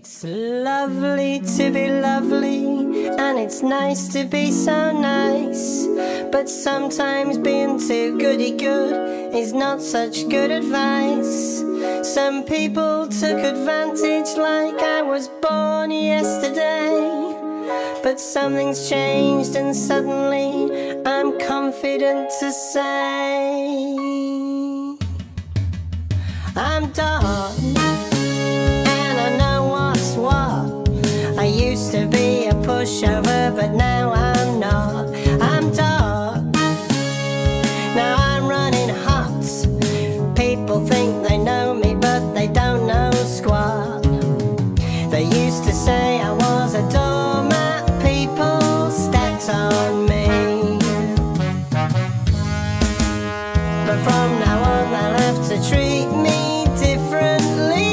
It's lovely to be lovely, and it's nice to be so nice. But sometimes being too goody-good is not such good advice. Some people took advantage like I was born yesterday. But something's changed and suddenly I'm confident to say I'm done. I used to be a pushover, but now I'm not. I'm dark. Now I'm running hot. People think they know me, but they don't know squat. They used to say I was a doormat. People stepped on me. But from now on they'll have to treat me differently.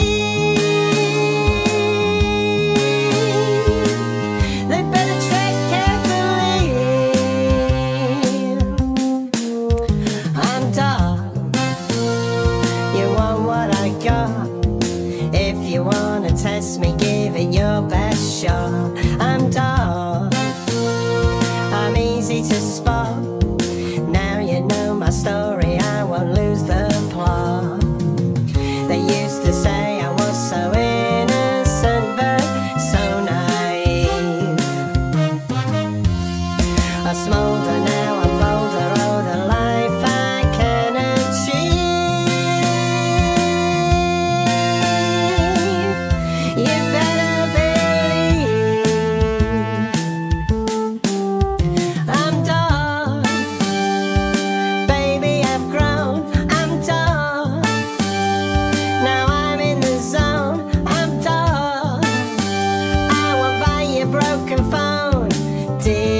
If you wanna test me, give it your best shot. I'm dark, I'm easy to spot. Now you know my story, I won't lose the plot. They used to say I was so innocent, but so naive. I smolder now, I'm bolder, oh the life I can achieve. Broken phone, dear.